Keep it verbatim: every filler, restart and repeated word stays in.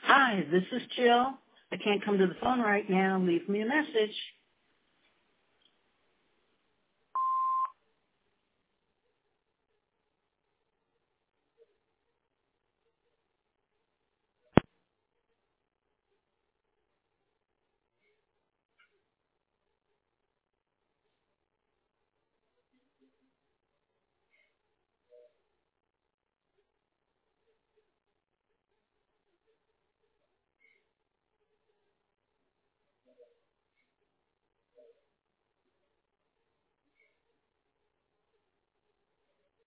Hi, this is Jill. I can't come to the phone right now. Leave me a message.